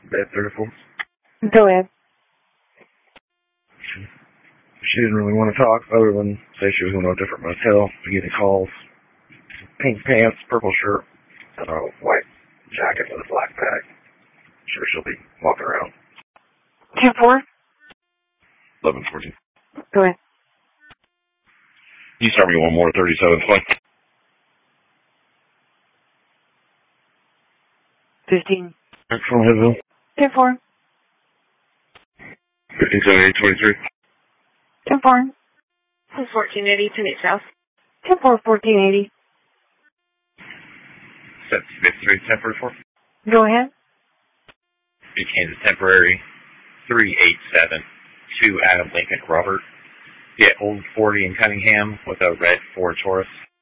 Bed 34. Go ahead. She didn't really want to talk other than say she was going to a different motel, getting calls. Pink pants, purple shirt, and a white jacket with a black bag. Sure, she'll be walking around. 2-4. 11:14. Go ahead. You start me one more, 37 20. 15. From Hillsville. 10-4. 1578 23. 10-4. 1480 to Nate South. 10-4, 1480. 53 1044. Go ahead. Became the temporary 387 to Adam Lincoln Robert. Yeah, Old 40 in Cunningham with a red Ford Taurus.